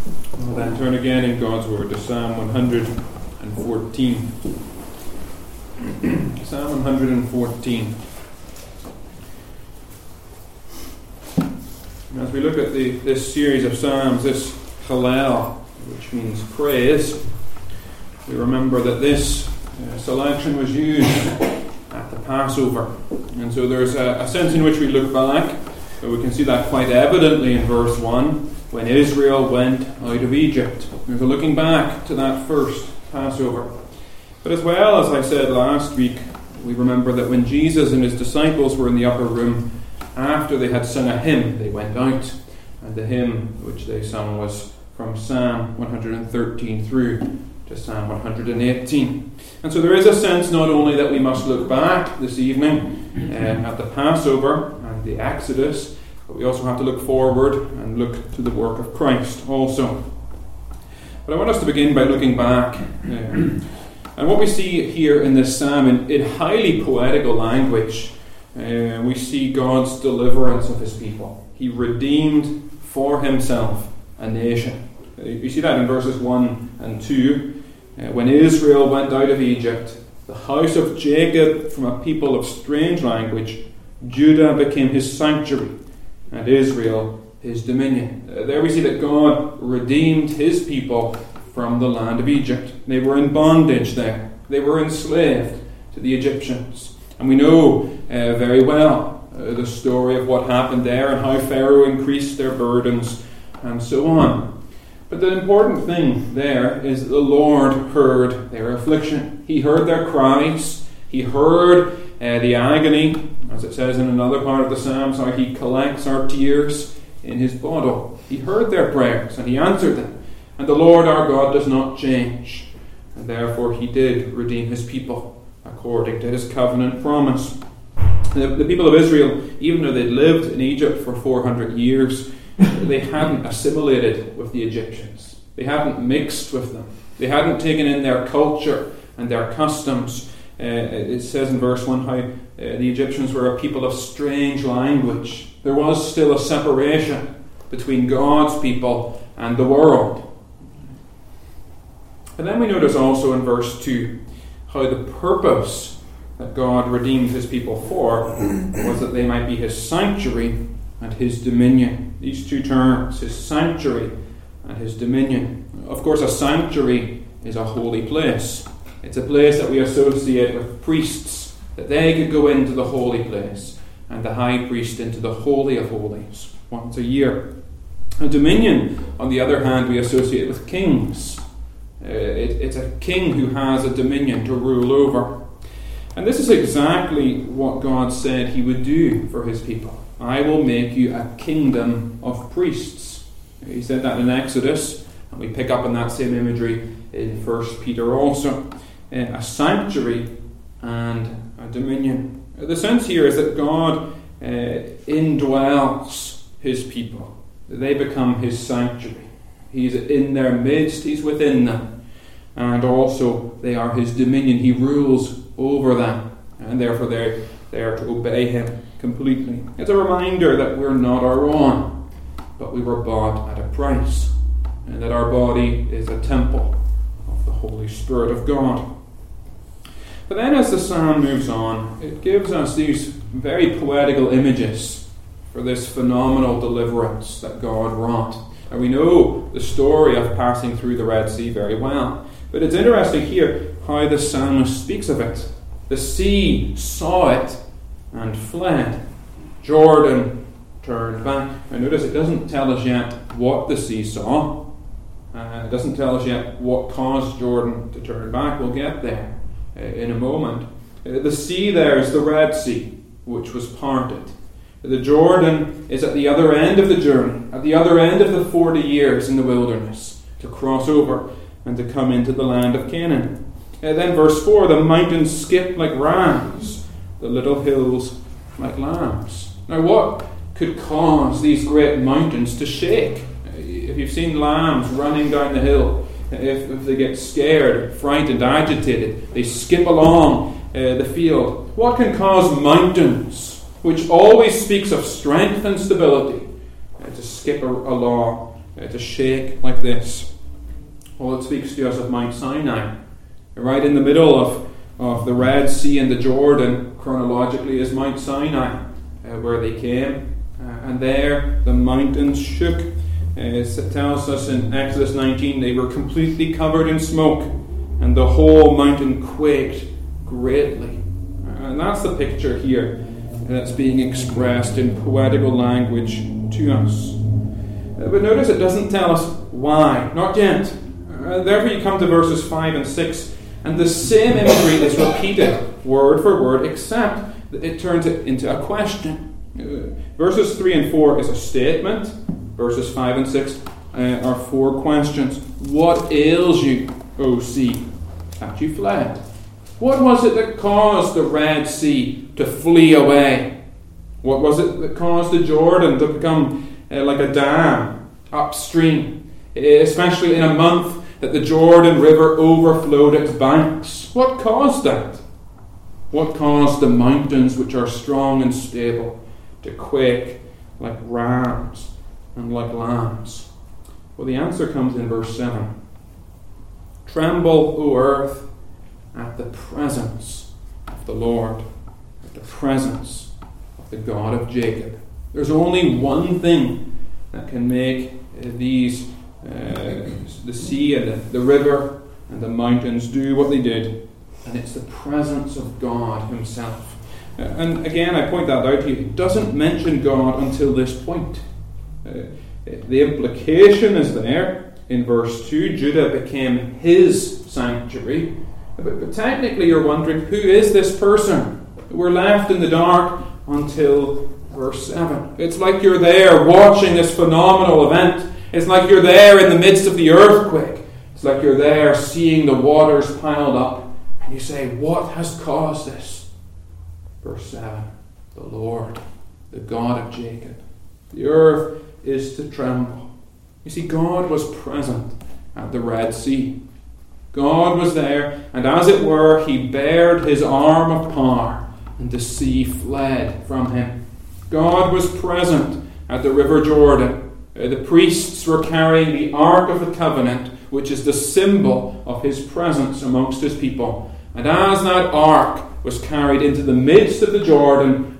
We'll then turn again in God's Word to Psalm 114. Psalm 114. As we look at this series of Psalms, this Hallel, which means praise, we remember that this selection was used at the Passover. And so there's a sense in which we look back, but we can see that quite evidently in verse 1, when Israel went out of Egypt. There's a looking back to that first Passover. But as well, as I said last week, we remember that when Jesus and his disciples were in the upper room, after they had sung a hymn, they went out. And the hymn which they sung was from Psalm 113 through to Psalm 118. And so there is a sense not only that we must look back this evening at the Passover and the Exodus, but we also have to look forward and look to the work of Christ also. But I want us to begin by looking back. And what we see here in this psalm, in highly poetical language, we see God's deliverance of his people. He redeemed for himself a nation. You see that in verses 1 and 2. When Israel went out of Egypt, the house of Jacob from a people of strange language, Judah became his sanctuary, and Israel his dominion. There we see that God redeemed his people from the land of Egypt. They were in bondage there. They were enslaved to the Egyptians. And we know very well the story of what happened there and how Pharaoh increased their burdens and so on. But the important thing there is that the Lord heard their affliction. He heard their cries. He heard the agony, as it says in another part of the Psalms, how he collects our tears in his bottle. He heard their prayers and he answered them. And the Lord our God does not change. And therefore he did redeem his people according to his covenant promise. The people of Israel, even though they'd lived in Egypt for 400 years, they hadn't assimilated with the Egyptians. They hadn't mixed with them. They hadn't taken in their culture and their customs. It says in verse 1 how the Egyptians were a people of strange language. There was still a separation between God's people and the world. And then we notice also in verse 2 how the purpose that God redeemed his people for was that they might be his sanctuary and his dominion. These two terms, his sanctuary and his dominion. Of course, a sanctuary is a holy place. It's a place that we associate with priests, that they could go into the holy place, and the high priest into the Holy of Holies once a year. A dominion, on the other hand, we associate with kings. It's a king who has a dominion to rule over. And this is exactly what God said he would do for his people. I will make you a kingdom of priests. He said that in Exodus, and we pick up on that same imagery in 1 Peter also. A sanctuary and a dominion. The sense here is that God indwells his people. They become his sanctuary. He's in their midst, he's within them. And also they are his dominion. He rules over them. And therefore they are to obey him completely. It's a reminder that we're not our own, but we were bought at a price. And that our body is a temple of the Holy Spirit of God. But then as the psalm moves on, it gives us these very poetical images for this phenomenal deliverance that God wrought. And we know the story of passing through the Red Sea very well. But it's interesting here how the psalmist speaks of it. The sea saw it and fled. Jordan turned back. Now notice it doesn't tell us yet what the sea saw. It doesn't tell us yet what caused Jordan to turn back. We'll get there in a moment. The sea there is the Red Sea, which was parted. The Jordan is at the other end of the journey, at the other end of the 40 years in the wilderness, to cross over and to come into the land of Canaan. Then verse 4, the mountains skip like rams, the little hills like lambs. Now what could cause these great mountains to shake? If you've seen lambs running down the hill, if they get scared, frightened, agitated, they skip along the field. What can cause mountains, which always speaks of strength and stability, to skip along to shake like this? Well, it speaks to us of Mount Sinai. Right in the middle of the Red Sea and the Jordan, chronologically, is Mount Sinai, where they came. And there the mountains shook. It tells us in Exodus 19 they were completely covered in smoke, and the whole mountain quaked greatly. And that's the picture here that's being expressed in poetical language to us. But notice it doesn't tell us why, not yet. Therefore you come to verses 5 and 6, and the same imagery is repeated word for word, except that it turns it into a question. Verses 3 and 4 is a statement. Verses 5 and 6 are 4 questions. What ails you, O sea, that you fled? What was it that caused the Red Sea to flee away? What was it that caused the Jordan to become like a dam upstream, especially in a month that the Jordan River overflowed its banks? What caused that? What caused the mountains, which are strong and stable, to quake like rams and like lambs? Well, the answer comes in verse 7. Tremble, O earth, at the presence of the Lord, at the presence of the God of Jacob. There's only one thing that can make these, the sea and the river and the mountains do what they did, and it's the presence of God himself. And again, I point that out to you. It doesn't mention God until this point. The implication is there in verse 2. Judah became his sanctuary. But technically you're wondering, who is this person? We're left in the dark until verse 7. It's like you're there watching this phenomenal event. It's like you're there in the midst of the earthquake. It's like you're there seeing the waters piled up. And you say, what has caused this? Verse 7. The Lord, the God of Jacob. The earth is to tremble. You see, God was present at the Red Sea. God was there, and as it were, he bared his arm of power, and the sea fled from him. God was present at the River Jordan. The priests were carrying the Ark of the Covenant, which is the symbol of his presence amongst his people. And as that Ark was carried into the midst of the Jordan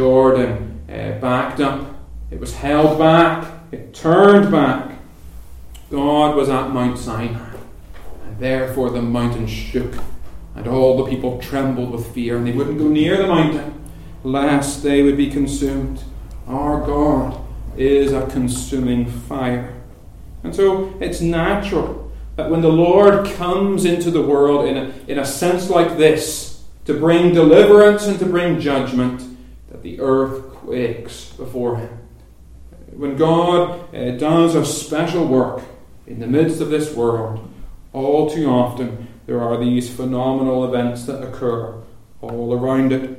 backed up. It was held back. It turned back. God was at Mount Sinai. Therefore the mountain shook, and all the people trembled with fear, and they wouldn't go near the mountain, lest they would be consumed. Our God is a consuming fire. And so it's natural that when the Lord comes into the world in a sense like this, to bring deliverance and to bring judgment, that the earth quakes before him. When God does a special work in the midst of this world, all too often there are these phenomenal events that occur all around it.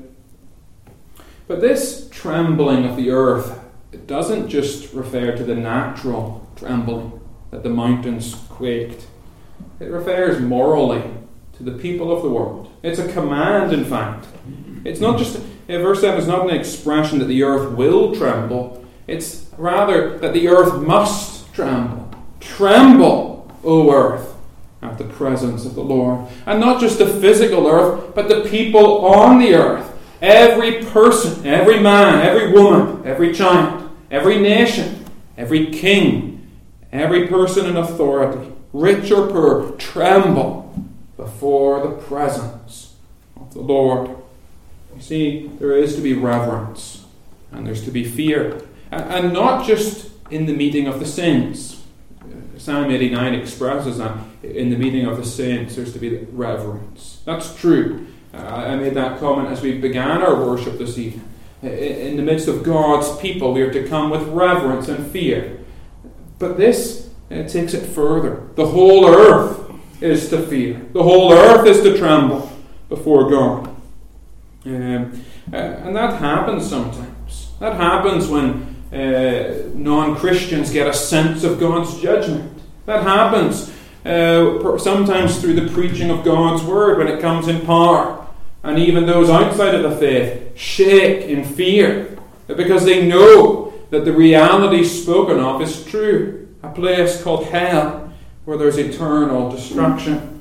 But this trembling of the earth, it doesn't just refer to the natural trembling that the mountains quaked. It refers morally to the people of the world. It's a command, in fact. It's not just, verse 7 is not an expression that the earth will tremble. It's rather that the earth must tremble. Tremble, O earth, at the presence of the Lord. And not just the physical earth, but the people on the earth. Every person, every man, every woman, every child, every nation, every king, every person in authority, rich or poor, tremble before the presence of the Lord. You see, there is to be reverence, and there's to be fear. And not just in the meeting of the saints. Psalm 89 expresses that in the meeting of the saints there's to be reverence. That's true. I made that comment as we began our worship this evening. In the midst of God's people we are to come with reverence and fear. But this takes it further. The whole earth is to fear. The whole earth is to tremble before God. And that happens sometimes. That happens when non-Christians get a sense of God's judgment. That happens sometimes through the preaching of God's word when it comes in power. And even those outside of the faith shake in fear because they know that the reality spoken of is true. a place called hell where there's eternal destruction.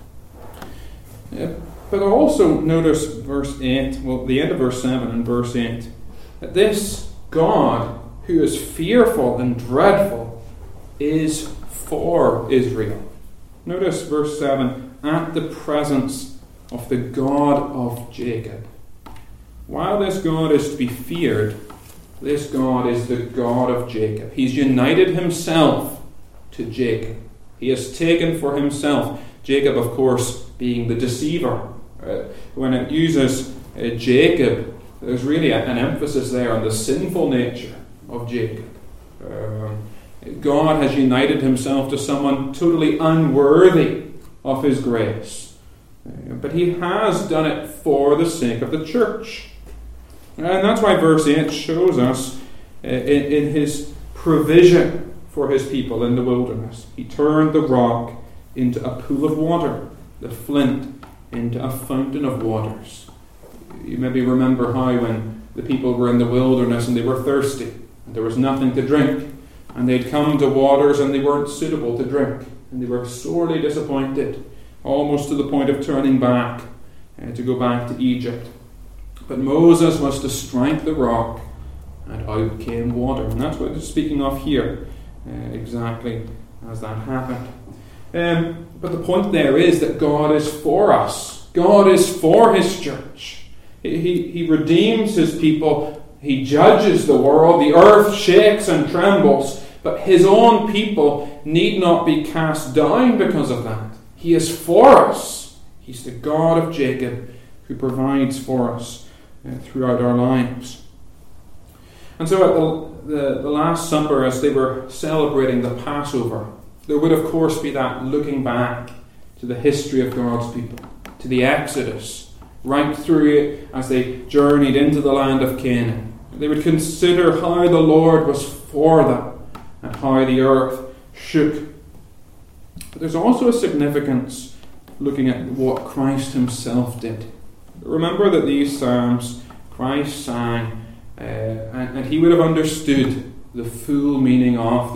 But also notice verse 8, the end of verse 7 and verse 8, that this God who is fearful and dreadful is for Israel. Notice verse 7, at the presence of the God of Jacob. While this God is to be feared, this God is the God of Jacob. He's united himself to Jacob. He has taken for himself, Jacob of course being the deceiver. When it uses Jacob, there's really an emphasis there on the sinful nature of Jacob. God has united himself to someone totally unworthy of his grace. But he has done it for the sake of the church. And that's why verse 8 shows us in his provision for his people in the wilderness. He turned the rock into a pool of water, the flint into a fountain of waters. You maybe remember how when the people were in the wilderness and they were thirsty and there was nothing to drink, and they'd come to waters and they weren't suitable to drink, and they were sorely disappointed, almost to the point of turning back to go back to Egypt. But Moses was to strike the rock, and out came water. And that's what it's speaking of here, exactly as that happened. But the point there is that God is for us. God is for his church. He redeems his people. He judges the world. The earth shakes and trembles. But his own people need not be cast down because of that. He is for us. He's the God of Jacob who provides for us throughout our lives. And so at the Last Supper, as they were celebrating the Passover, there would of course be that looking back to the history of God's people, to the Exodus, right through it as they journeyed into the land of Canaan. They would consider how the Lord was for them and how the earth shook. But there's also a significance looking at what Christ himself did. Remember that these psalms Christ sang, and he would have understood the full meaning of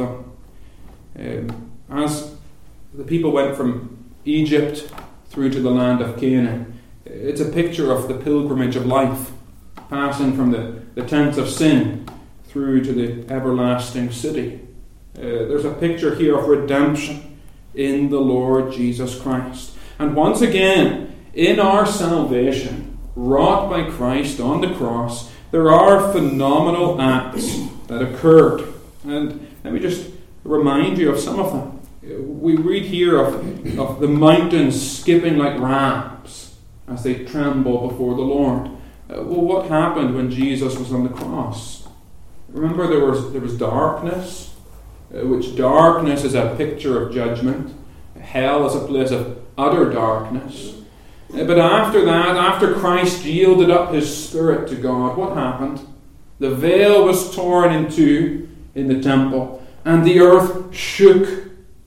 them. As the people went from Egypt through to the land of Canaan, it's a picture of the pilgrimage of life, passing from the tents of sin through to the everlasting city. There's a picture here of redemption in the Lord Jesus Christ. And once again, in our salvation, wrought by Christ on the cross, there are phenomenal acts that occurred. And let me just remind you of some of them. We read here of the mountains skipping like rams as they tremble before the Lord. Well, what happened when Jesus was on the cross? Remember there was darkness, which darkness is a picture of judgment. Hell is a place of utter darkness. But after that, after Christ yielded up his spirit to God, what happened? The veil was torn in two in the temple, and the earth shook,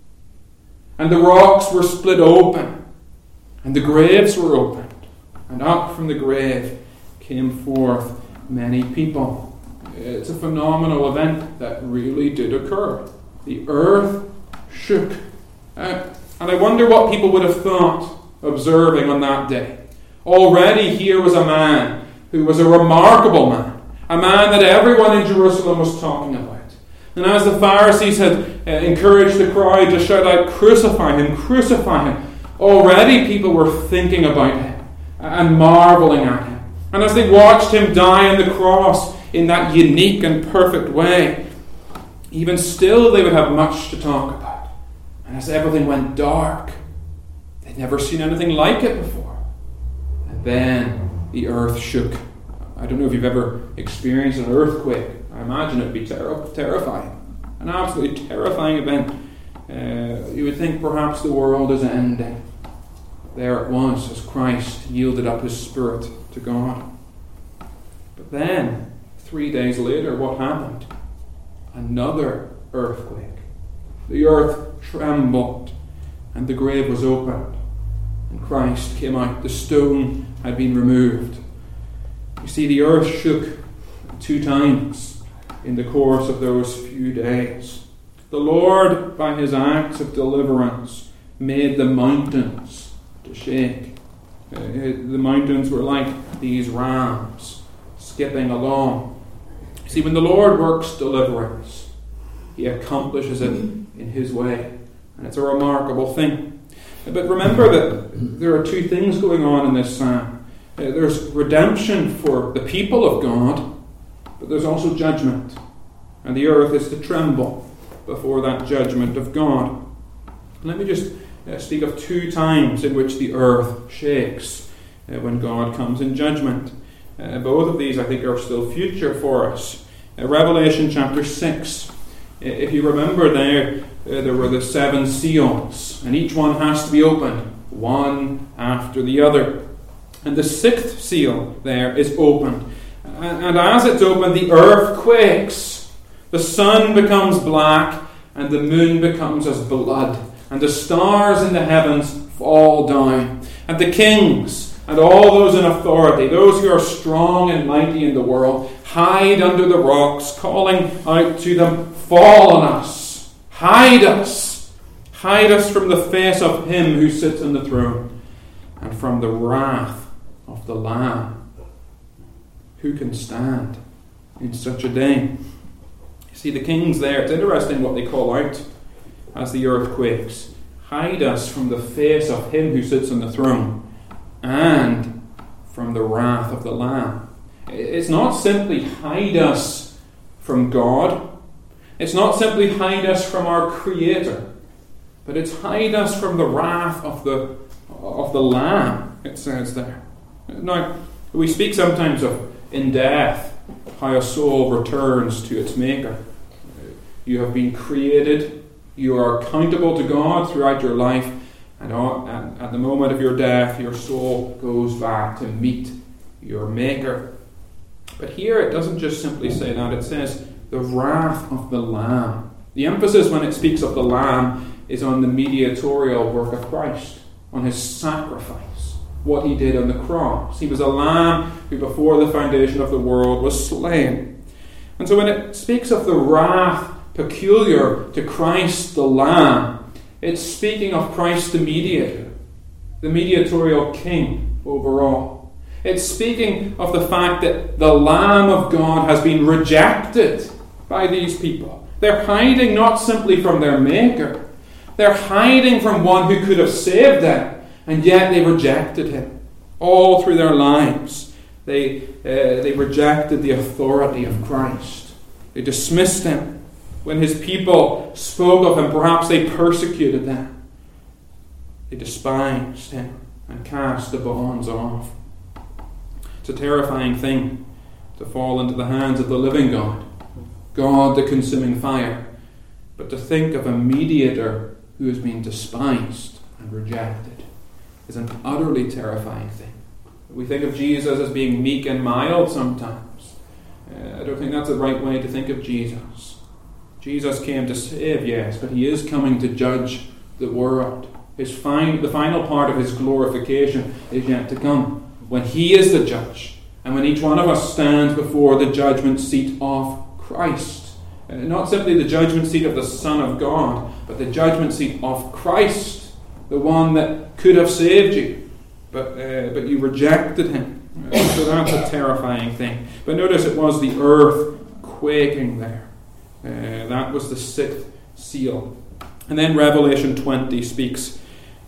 and the rocks were split open, and the graves were opened, and up from the grave came forth many people. It's a phenomenal event that really did occur. The earth shook. And I wonder what people would have thought observing on that day. Already here was a man who was a remarkable man, a man that everyone in Jerusalem was talking about. And as the Pharisees had encouraged the crowd to shout out, crucify him, already people were thinking about him and marveling at him. And as they watched him die on the cross in that unique and perfect way, even still they would have much to talk about. And as everything went dark, they'd never seen anything like it before. And then the earth shook. I don't know if you've ever experienced an earthquake. I imagine it would be terrifying. An absolutely terrifying event. You would think perhaps the world is ending. There it was as Christ yielded up his spirit to God. But then, 3 days later, what happened? Another earthquake. The earth trembled and the grave was opened. And Christ came out. The stone had been removed. You see, the earth shook 2 times in the course of those few days. The Lord, by his acts of deliverance, made the mountains to shake. The mountains were like these rams skipping along. See, when the Lord works deliverance, he accomplishes it in his way. And it's a remarkable thing. But remember that there are two things going on in this psalm. There's redemption for the people of God, but there's also judgment. And the earth is to tremble before that judgment of God. Let me just speak of two times in which the earth shakes when God comes in judgment. Both of these, I think, are still future for us. Revelation chapter 6. If you remember there were the 7 seals, and each one has to be opened, one after the other. And the 6th seal there is opened. And as it's opened, the earth quakes. The sun becomes black, and the moon becomes as blood. And the stars in the heavens fall down. And the kings and all those in authority, those who are strong and mighty in the world, hide under the rocks, calling out to them, "Fall on us! Hide us! Hide us from the face of him who sits on the throne, and from the wrath of the Lamb." Who can stand in such a day? You see, the kings there, it's interesting what they call out as the earth quakes. Hide us from the face of him who sits on the throne, and from the wrath of the Lamb. It's not simply hide us from God. It's not simply hide us from our Creator, but it's hide us from the wrath of the Lamb, it says there. Now, we speak sometimes of in death how a soul returns to its Maker. You have been created, you are accountable to God throughout your life, and at the moment of your death, your soul goes back to meet your Maker. But here it doesn't just simply say that, it says the wrath of the Lamb. The emphasis when it speaks of the Lamb is on the mediatorial work of Christ, on his sacrifice, what he did on the cross. He was a lamb who before the foundation of the world was slain. And so when it speaks of the wrath peculiar to Christ the Lamb, it's speaking of Christ the mediator, the mediatorial king over all. It's speaking of the fact that the Lamb of God has been rejected by these people. They're hiding not simply from their Maker, they're hiding from one who could have saved them, and yet they rejected him all through their lives. They rejected the authority of Christ. They dismissed him. When his people spoke of him, perhaps they persecuted them. They despised him and cast the bonds off. It's a terrifying thing to fall into the hands of the living God, God the consuming fire, but to think of a mediator who has been despised and rejected is an utterly terrifying thing. We think of Jesus as being meek and mild sometimes. I don't think that's the right way to think of Jesus. Jesus came to save, yes, but he is coming to judge the world. The final part of his glorification is yet to come, when he is the judge, and when each one of us stands before the judgment seat of Christ. Not simply the judgment seat of the Son of God, but the judgment seat of Christ, the one that could have saved you, but you rejected him. So that's a terrifying thing. But notice it was the earth quaking there. That was the 6th seal. And then Revelation 20 speaks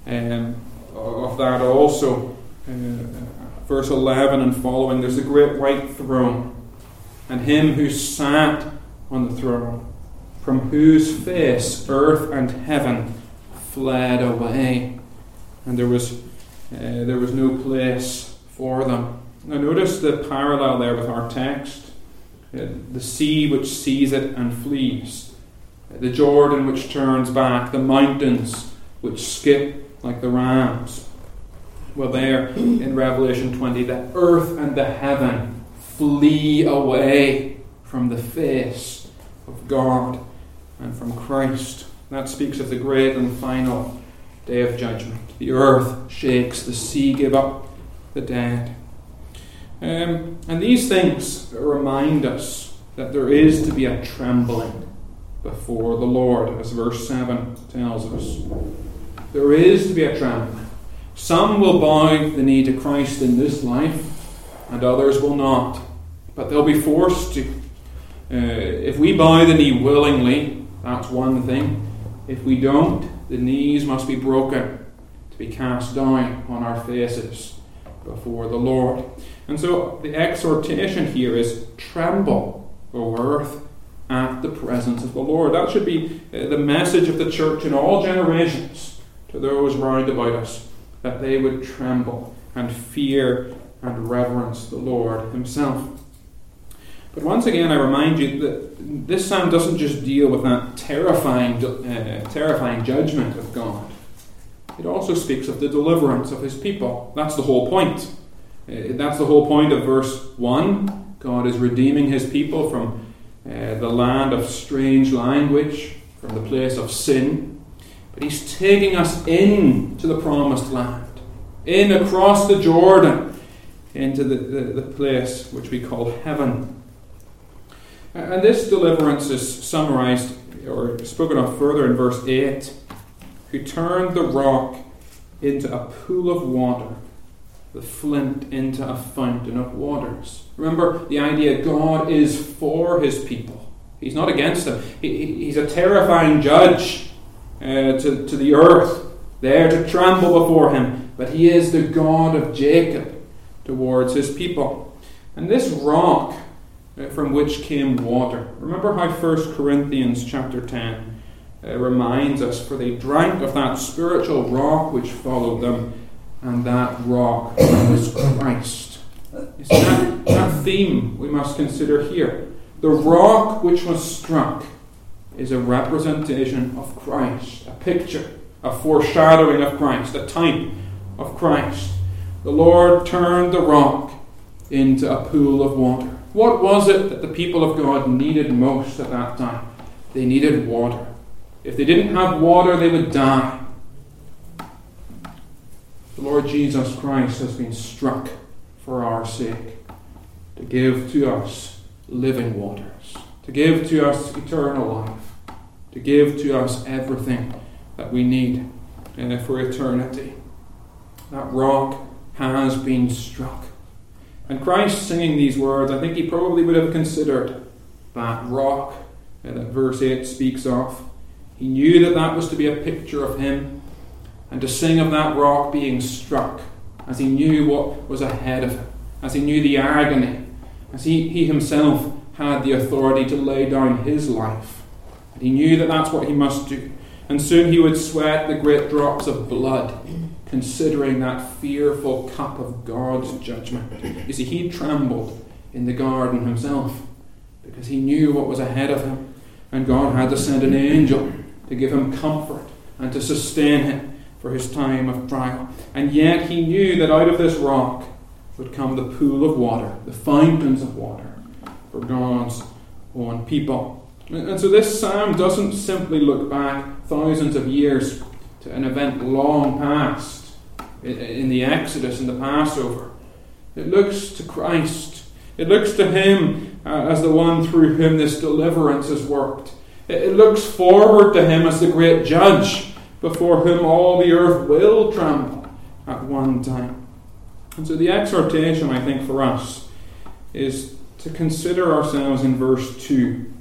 of that also. Verse 11 and following, there's a great white throne, and him who sat on the throne, from whose face earth and heaven fled away, and there was no place for them. Now notice the parallel there with our text. The sea which sees it and flees, the Jordan which turns back, the mountains which skip like the rams. Well, there in Revelation 20, the earth and the heaven flee away from the face of God and from Christ. That speaks of the great and final day of judgment. The earth shakes, the sea give up the dead. And these things remind us that there is to be a trembling before the Lord, as verse 7 tells us. There is to be a trembling. Some will bow the knee to Christ in this life, and others will not. But they'll be forced to. If we bow the knee willingly, that's one thing. If we don't, the knees must be broken to be cast down on our faces before the Lord. And so the exhortation here is, tremble, O earth, at the presence of the Lord. That should be the message of the church in all generations to those round about us, that they would tremble and fear and reverence the Lord himself. But once again, I remind you that this psalm doesn't just deal with that terrifying judgment of God. It also speaks of the deliverance of his people. That's the whole point. That's the whole point of verse 1. God is redeeming his people from the land of strange language, from the place of sin. But he's taking us into the promised land, in across the Jordan, into the place which we call heaven. And this deliverance is summarized or spoken of further in verse 8. Who turned the rock into a pool of water, the flint into a fountain of waters. Remember the idea, God is for his people. He's not against them. He's a terrifying judge to the earth, there to tremble before him. But he is the God of Jacob towards his people. And this rock from which came water. Remember how 1 Corinthians chapter 10 reminds us, for they drank of that spiritual rock which followed them, and that rock was Christ. It's that theme we must consider here. The rock which was struck is a representation of Christ, a picture, a foreshadowing of Christ, a type of Christ. The Lord turned the rock into a pool of water. What was it that the people of God needed most at that time? They needed water. If they didn't have water, they would die. The Lord Jesus Christ has been struck for our sake, to give to us living waters, to give to us eternal life, to give to us everything that we need for eternity. That rock has been struck. And Christ singing these words, I think he probably would have considered that rock that verse 8 speaks of. He knew that that was to be a picture of him, and to sing of that rock being struck, as he knew what was ahead of him, as he knew the agony, as he himself had the authority to lay down his life. And he knew that that's what he must do. And soon he would sweat the great drops of blood, considering that fearful cup of God's judgment. You see, he trembled in the garden himself, because he knew what was ahead of him, and God had to send an angel to give him comfort and to sustain him for his time of trial. And yet he knew that out of this rock would come the pool of water, the fountains of water for God's own people. And so this psalm doesn't simply look back thousands of years to an event long past in the Exodus and the Passover. It looks to Christ. It looks to him as the one through whom this deliverance is worked. It looks forward to him as the great judge before whom all the earth will tremble at one time. And so the exhortation, I think, for us is to consider ourselves in verse 2.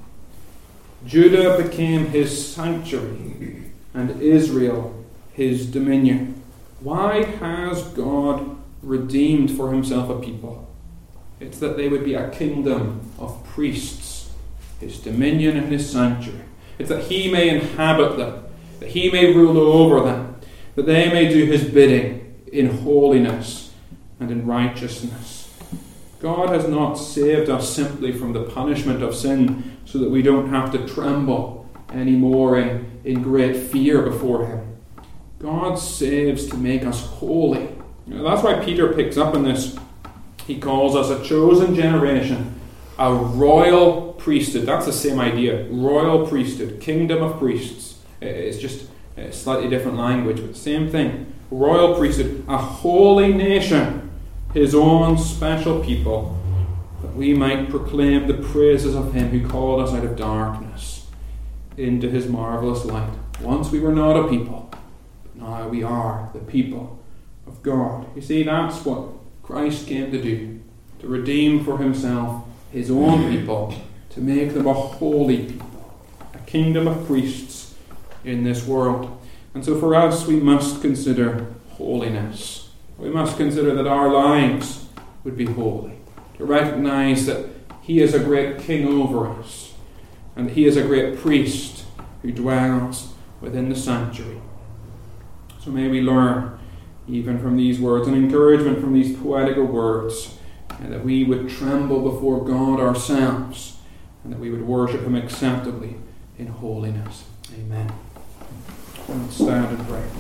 Judah became his sanctuary, and Israel his dominion. Why has God redeemed for himself a people? It's that they would be a kingdom of priests, his dominion and his sanctuary. It's that he may inhabit them, that he may rule over them, that they may do his bidding in holiness and in righteousness. God has not saved us simply from the punishment of sin so that we don't have to tremble anymore in great fear before him. God saves to make us holy. That's why Peter picks up on this. He calls us a chosen generation, a royal priesthood. That's the same idea. Royal priesthood, kingdom of priests. It's just a slightly different language, but same thing. Royal priesthood, a holy nation, his own special people, that we might proclaim the praises of him who called us out of darkness into his marvelous light. Once we were not a people, but now we are the people of God. You see, that's what Christ came to do, to redeem for himself his own people, to make them a holy people, a kingdom of priests in this world. And so for us, we must consider holiness. We must consider that our lives would be holy, to recognize that he is a great king over us, and he is a great priest who dwells within the sanctuary. So may we learn, even from these words, and encouragement from these poetical words, and that we would tremble before God ourselves, and that we would worship him acceptably in holiness. Amen. Let's stand and pray.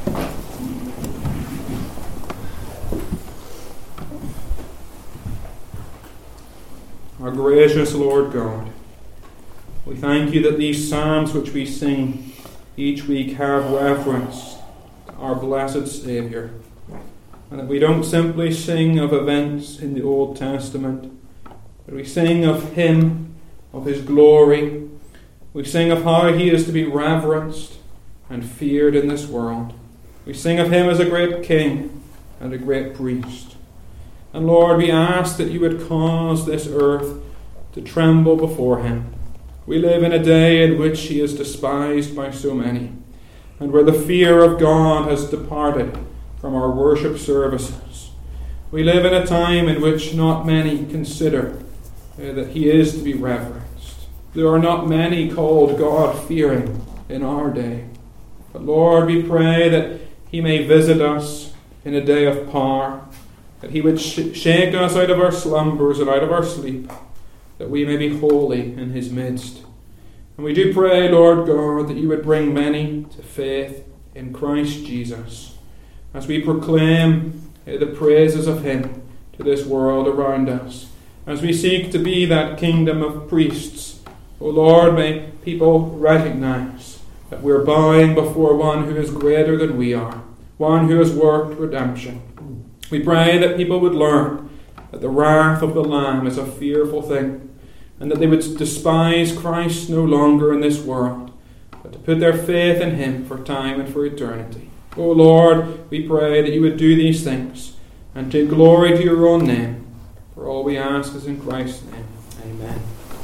Our gracious Lord God, we thank you that these psalms which we sing each week have reference to our blessed Saviour, and that we don't simply sing of events in the Old Testament, but we sing of him, of his glory. We sing of how he is to be reverenced and feared in this world. We sing of him as a great king and a great priest. And Lord, we ask that you would cause this earth to tremble before him. We live in a day in which he is despised by so many, and where the fear of God has departed from our worship services. We live in a time in which not many consider that he is to be reverenced. There are not many called God-fearing in our day. But Lord, we pray that he may visit us in a day of power, that he would shake us out of our slumbers and out of our sleep, that we may be holy in his midst. And we do pray, Lord God, that you would bring many to faith in Christ Jesus, as we proclaim the praises of him to this world around us, as we seek to be that kingdom of priests. O Lord, may people recognize that we're bowing before one who is greater than we are, one who has worked redemption. We pray that people would learn that the wrath of the Lamb is a fearful thing, and that they would despise Christ no longer in this world, but to put their faith in him for time and for eternity. O Lord, we pray that you would do these things, and take glory to your own name. For all we ask is in Christ's name. Amen.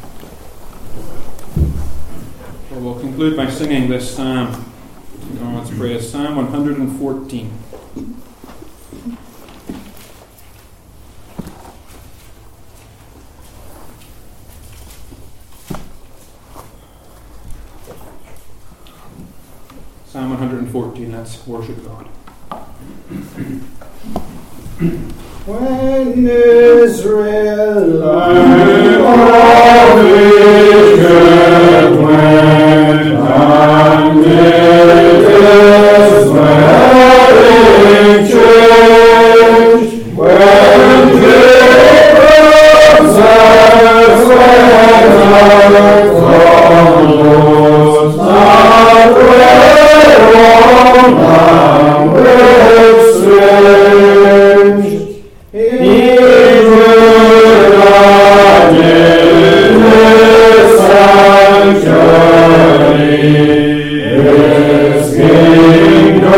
Well, we'll conclude by singing this psalm to God's praise, Psalm 114. Psalm 114, let's worship God. When Israel learned of Egypt went, and did his dwelling change, when Jacob's hands went out from Lord's not whereon thou wert strange. He would not in his sanctuary, his kingdom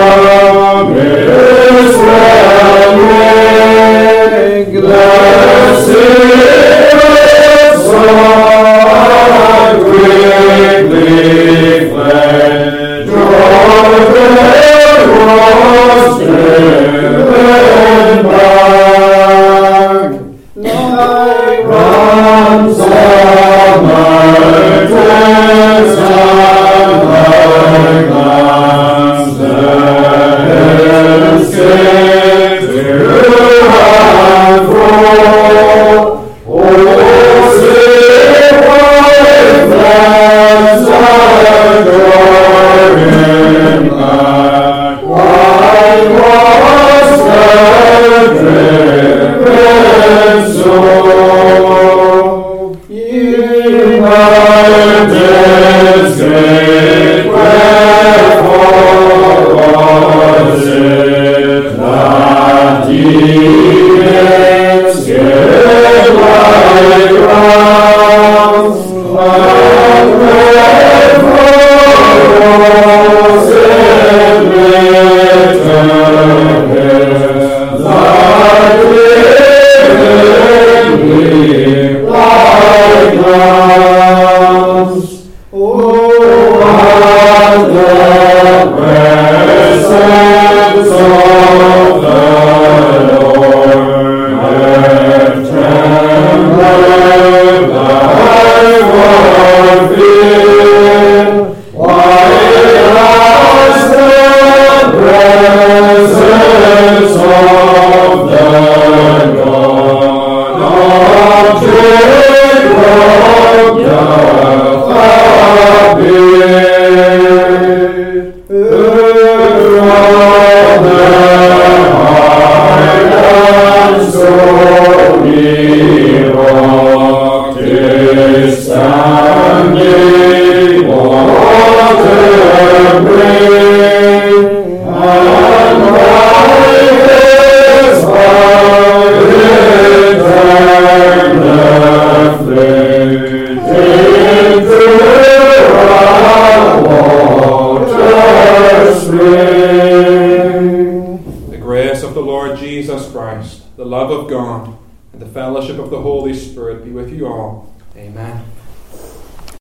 Christ, the love of God, and the fellowship of the Holy Spirit be with you all. Amen.